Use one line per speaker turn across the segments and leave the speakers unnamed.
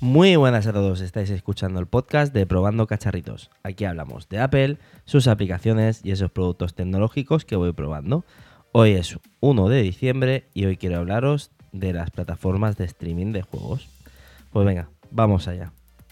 Muy buenas a todos, estáis escuchando el podcast de Probando Cacharritos. Aquí hablamos de Apple, sus aplicaciones y esos productos tecnológicos que voy probando. Hoy es 1 de diciembre y hoy quiero hablaros de las plataformas de streaming de juegos. Pues venga, vamos allá.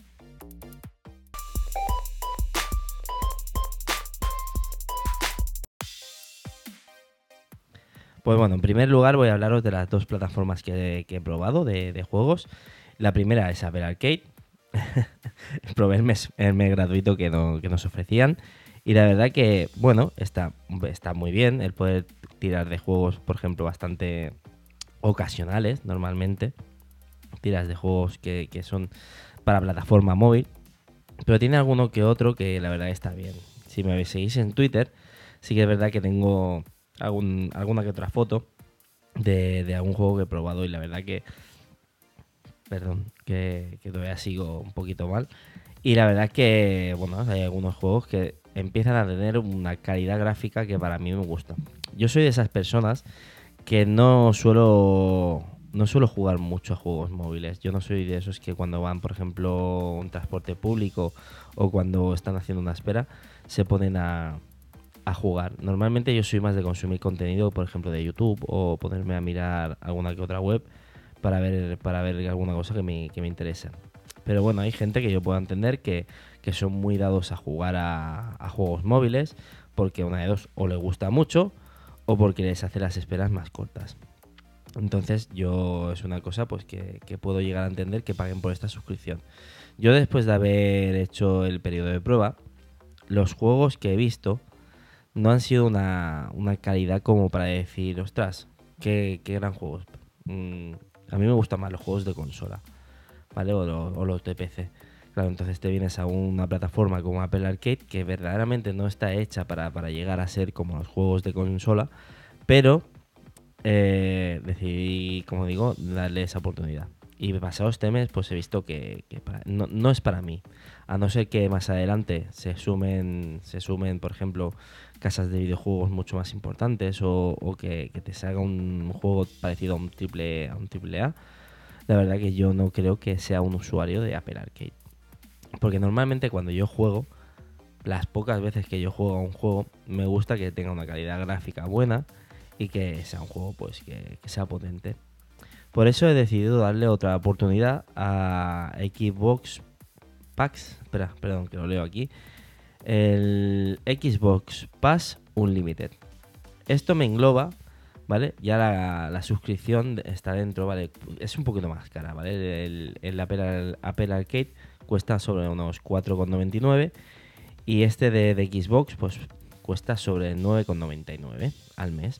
Pues bueno, en primer lugar voy a hablaros de las dos plataformas que he probado de juegos. La primera es Apple Arcade. Probé el mes gratuito que nos ofrecían. Y la verdad que, bueno, está muy bien el poder tirar de juegos, por ejemplo, bastante ocasionales, normalmente. Tiras de juegos que son para plataforma móvil. Pero tiene alguno que otro que la verdad está bien. Si me seguís en Twitter, sí que es verdad que tengo alguna que otra foto de algún juego que he probado y la verdad que, perdón, que todavía sigo un poquito mal. Y la verdad que, bueno, hay algunos juegos que empiezan a tener una calidad gráfica que para mí me gusta. Yo soy de esas personas que no suelo jugar mucho a juegos móviles. Yo no soy de esos que cuando van, por ejemplo, a un transporte público o cuando están haciendo una espera, se ponen a jugar. Normalmente yo soy más de consumir contenido, por ejemplo, de YouTube o ponerme a mirar alguna que otra web para ver alguna cosa que me interesa. Pero bueno, hay gente que yo puedo entender que son muy dados a jugar a juegos móviles porque una de dos, o les gusta mucho o porque les hace las esperas más cortas. Entonces yo es una cosa pues que puedo llegar a entender que paguen por esta suscripción. Yo después de haber hecho el periodo de prueba, los juegos que he visto no han sido una calidad como para decir, ostras, qué gran juegos. A mí me gustan más los juegos de consola, ¿vale? O los de PC. Claro, entonces te vienes a una plataforma como Apple Arcade que verdaderamente no está hecha para llegar a ser como los juegos de consola, pero decidí, como digo, darle esa oportunidad. Y pasados este mes, pues he visto que no es para mí. A no ser que más adelante se sumen, por ejemplo, casas de videojuegos mucho más importantes o que te salga un juego parecido a un triple A. La verdad que yo no creo que sea un usuario de Apple Arcade. Porque normalmente cuando yo juego, las pocas veces que yo juego a un juego, me gusta que tenga una calidad gráfica buena y que sea un juego pues que sea potente. Por eso he decidido darle otra oportunidad a Xbox Pass, perdón, que lo leo aquí, el Xbox Pass Unlimited. Esto me engloba, ¿vale? Ya la suscripción está dentro, ¿vale? Es un poquito más cara, ¿vale? El Apple Arcade cuesta sobre unos 4,99 y este de Xbox pues cuesta sobre 9,99 al mes.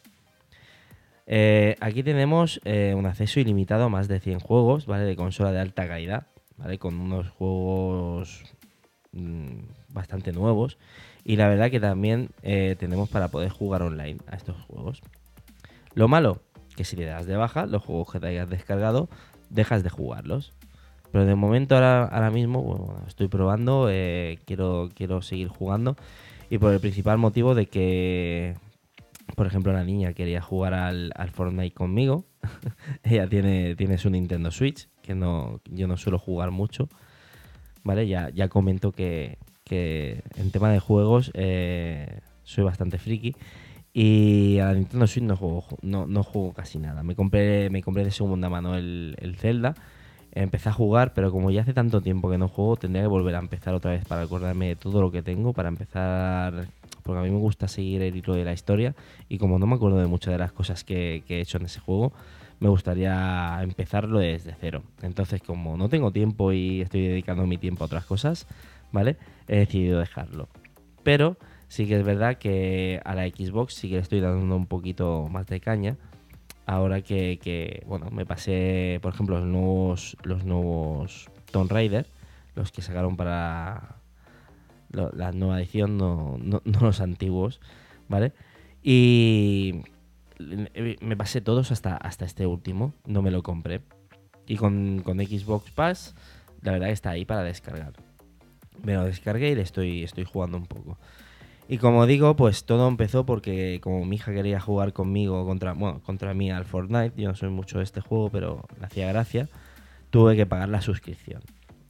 Aquí tenemos un acceso ilimitado a más de 100 juegos, ¿vale? De consola de alta calidad, ¿vale? Con unos juegos bastante nuevos. Y la verdad que también tenemos para poder jugar online a estos juegos. Lo malo, que si le das de baja, los juegos que te hayas descargado, dejas de jugarlos. Pero de momento ahora mismo, bueno, estoy probando, quiero seguir jugando. Y por el principal motivo de que, por ejemplo, la niña quería jugar al Fortnite conmigo. Ella tiene su Nintendo Switch, que yo no suelo jugar mucho. ¿Vale? Ya comento que en tema de juegos soy bastante friki. Y a la Nintendo Switch no juego casi nada. Me compré de segunda mano el Zelda. Empecé a jugar, pero como ya hace tanto tiempo que no juego, tendría que volver a empezar otra vez para acordarme de todo lo que tengo, para empezar, porque a mí me gusta seguir el hilo de la historia y como no me acuerdo de muchas de las cosas que he hecho en ese juego, me gustaría empezarlo desde cero. Entonces, como no tengo tiempo y estoy dedicando mi tiempo a otras cosas, ¿vale? He decidido dejarlo. Pero sí que es verdad que a la Xbox sí que le estoy dando un poquito más de caña. Ahora bueno, me pasé, por ejemplo, los nuevos Tomb Raider, los que sacaron para la nueva edición, no los antiguos, ¿vale? Y me pasé todos hasta este último, no me lo compré. Y con Xbox Pass, la verdad que está ahí para descargar. Me lo descargué y le estoy jugando un poco. Y como digo, pues todo empezó porque como mi hija quería jugar conmigo contra mí al Fortnite, yo no soy mucho de este juego, pero le hacía gracia, tuve que pagar la suscripción.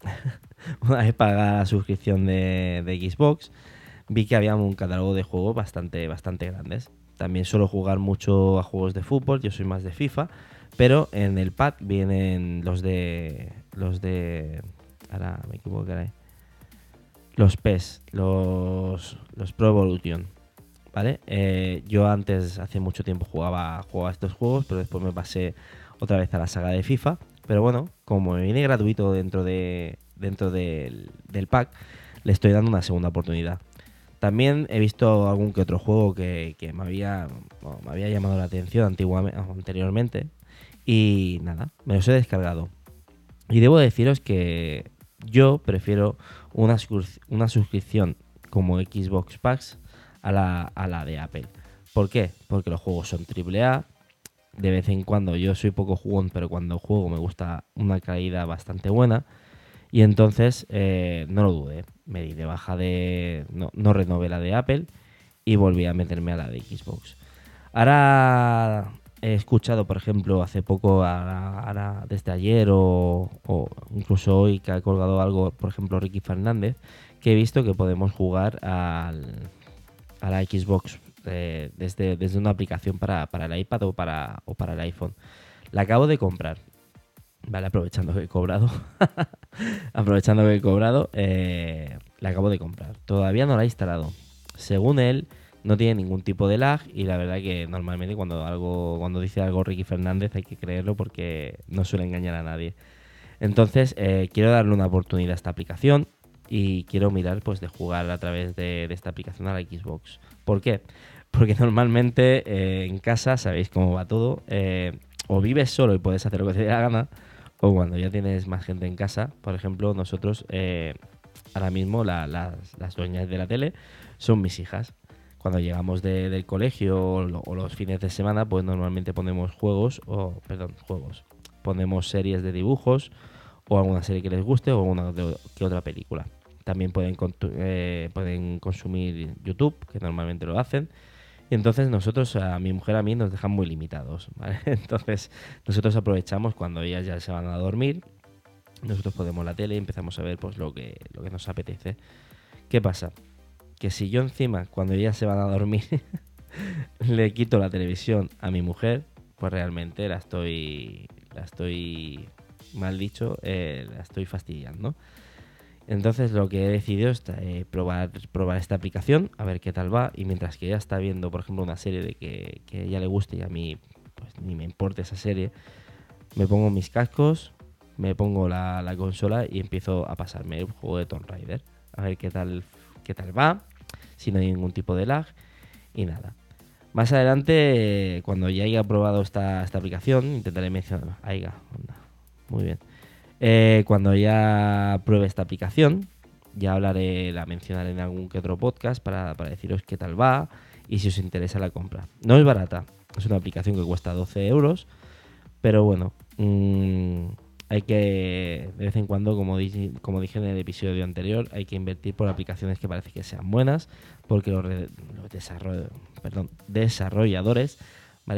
una vez pagada la suscripción de Xbox, vi que había un catálogo de juegos bastante grandes. También suelo jugar mucho a juegos de fútbol, yo soy más de FIFA, pero en el pack vienen ahora me equivocaré. Los PES, los Pro Evolution, ¿vale? Yo antes, hace mucho tiempo, jugaba a estos juegos, pero después me pasé otra vez a la saga de FIFA. Pero bueno, como me viene gratuito dentro del pack, le estoy dando una segunda oportunidad. También he visto algún que otro juego que me había llamado la atención anteriormente. Y nada, me los he descargado. Y debo deciros que yo prefiero una suscripción como Xbox Packs a la de Apple. ¿Por qué? Porque los juegos son AAA. De vez en cuando, yo soy poco jugón, pero cuando juego me gusta una calidad bastante buena. Y entonces, no lo dudé. Me di de baja no renové la de Apple y volví a meterme a la de Xbox. Ahora he escuchado, por ejemplo, hace poco, ahora desde ayer o incluso hoy, que ha colgado algo, por ejemplo, Ricky Fernández, que he visto que podemos jugar a la Xbox desde una aplicación para el iPad o para el iPhone. La acabo de comprar. Vale, aprovechando que he cobrado. Aprovechando que he cobrado, la acabo de comprar. Todavía no la he instalado. Según él, no tiene ningún tipo de lag y la verdad que normalmente cuando dice algo Ricky Fernández hay que creerlo porque no suele engañar a nadie. Entonces, quiero darle una oportunidad a esta aplicación y quiero mirar pues de jugar a través de esta aplicación a la Xbox. ¿Por qué? Porque normalmente en casa, sabéis cómo va todo, o vives solo y puedes hacer lo que te dé la gana, o cuando ya tienes más gente en casa. Por ejemplo, nosotros ahora mismo las dueñas de la tele son mis hijas. Cuando llegamos del colegio o los fines de semana, pues normalmente ponemos juegos. Ponemos series de dibujos o alguna serie que les guste o alguna que otra película. También pueden consumir YouTube, que normalmente lo hacen. Y entonces nosotros, a mi mujer, a mí, nos dejan muy limitados, ¿vale? Entonces nosotros aprovechamos cuando ellas ya se van a dormir. Nosotros ponemos la tele y empezamos a ver pues lo que nos apetece. ¿Qué pasa? Que si yo encima, cuando ellas se van a dormir, le quito la televisión a mi mujer, pues realmente la estoy mal dicho, la estoy fastidiando. Entonces lo que he decidido es probar esta aplicación, a ver qué tal va. Y mientras que ella está viendo, por ejemplo, una serie de que a ella le guste y a mí pues ni me importa esa serie, me pongo mis cascos, me pongo la consola y empiezo a pasarme el juego de Tomb Raider. A ver qué tal va, si no hay ningún tipo de lag y nada. Más adelante, cuando ya haya probado esta aplicación, intentaré mencionar. Muy bien. Cuando ya pruebe esta aplicación, ya la mencionaré en algún que otro podcast para deciros qué tal va y si os interesa la compra. No es barata, es una aplicación que cuesta 12 euros, pero bueno, hay que, de vez en cuando, como dije en el episodio anterior, hay que invertir por aplicaciones que parece que sean buenas, porque los desarrolladores, ¿vale?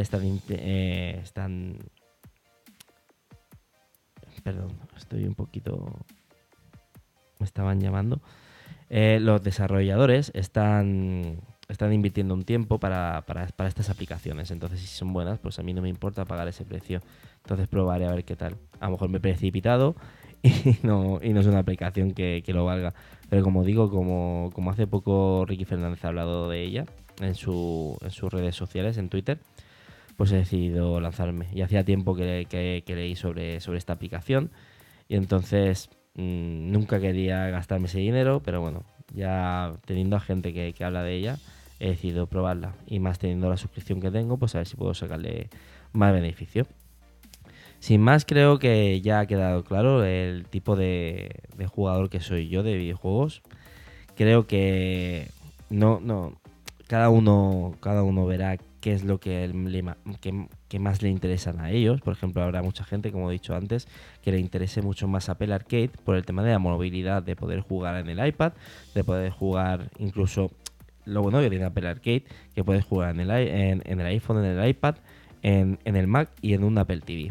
Perdón, estoy un poquito... Me estaban llamando. Los desarrolladores están invirtiendo un tiempo para estas aplicaciones. Entonces, si son buenas, pues a mí no me importa pagar ese precio. Entonces probaré a ver qué tal. A lo mejor me he precipitado y no es una aplicación que lo valga. Pero como digo, como hace poco Ricky Fernández ha hablado de ella en sus redes sociales, en Twitter, pues he decidido lanzarme. Y hacía tiempo que leí sobre esta aplicación y entonces nunca quería gastarme ese dinero, pero bueno, ya teniendo a gente que habla de ella, he decidido probarla. Y más teniendo la suscripción que tengo, pues a ver si puedo sacarle más beneficio. Sin más, creo que ya ha quedado claro el tipo de jugador que soy yo de videojuegos. Creo que no cada uno verá qué es lo que más le interesan a ellos. Por ejemplo, habrá mucha gente, como he dicho antes, que le interese mucho más Apple Arcade por el tema de la movilidad, de poder jugar en el iPad, de poder jugar incluso, lo bueno que tiene Apple Arcade, que puedes jugar en el iPhone, en el iPad, en el Mac y en un Apple TV.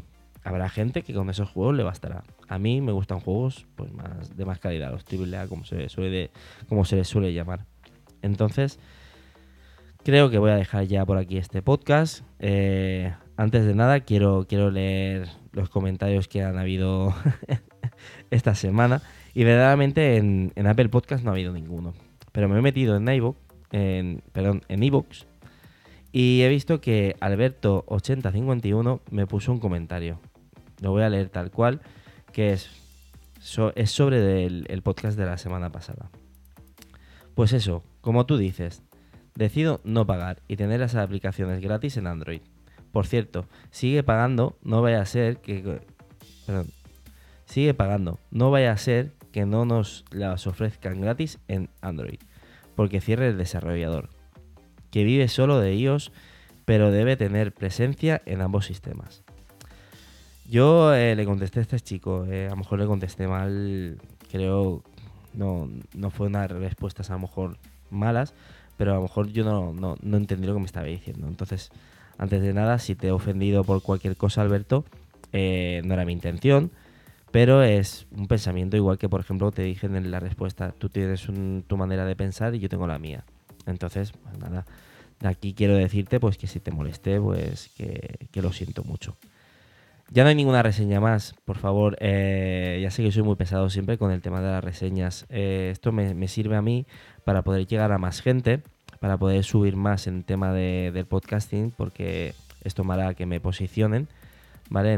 habrá gente que con esos juegos le bastará. A mí me gustan juegos pues más de más calidad, los AAA, como se les suele llamar. Entonces, creo que voy a dejar ya por aquí este podcast. Antes de nada, quiero leer los comentarios que han habido esta semana. Y verdaderamente en Apple Podcast no ha habido ninguno. Pero me he metido en en iVoox, y he visto que Alberto8051 me puso un comentario. Lo voy a leer tal cual, que es sobre el podcast de la semana pasada. Pues eso, como tú dices, decido no pagar y tener las aplicaciones gratis en Android. Por cierto, sigue pagando, no vaya a ser que... Perdón, sigue pagando, no vaya a ser que no nos las ofrezcan gratis en Android, porque cierre el desarrollador, que vive solo de iOS, pero debe tener presencia en ambos sistemas. Yo le contesté a este chico, a lo mejor le contesté mal, creo, no fue unas respuestas a lo mejor malas, pero a lo mejor yo no entendí lo que me estaba diciendo. Entonces, antes de nada, si te he ofendido por cualquier cosa, Alberto, no era mi intención, pero es un pensamiento igual que, por ejemplo, te dije en la respuesta, tú tienes tu manera de pensar y yo tengo la mía. Entonces, pues nada, de aquí quiero decirte pues que si te molesté, pues que lo siento mucho. Ya no hay ninguna reseña más, por favor. Ya sé que soy muy pesado siempre con el tema de las reseñas. Esto me sirve a mí para poder llegar a más gente, para poder subir más en tema del podcasting, porque esto me hará que me posicionen, ¿vale?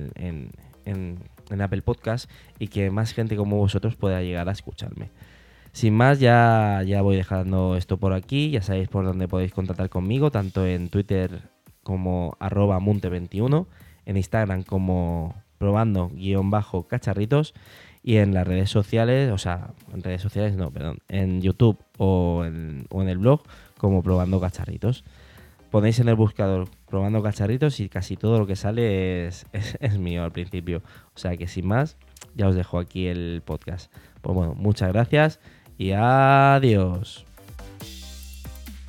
En Apple Podcast, y que más gente como vosotros pueda llegar a escucharme. Sin más, ya voy dejando esto por aquí. Ya sabéis por dónde podéis contactar conmigo, tanto en Twitter como @munte21, en Instagram como probando_cacharritos, y en las redes sociales, o sea, en redes sociales no, perdón, en YouTube o en el blog como Probando Cacharritos. Ponéis en el buscador Probando Cacharritos y casi todo lo que sale es mío al principio. O sea que sin más, ya os dejo aquí el podcast. Pues bueno, muchas gracias y adiós.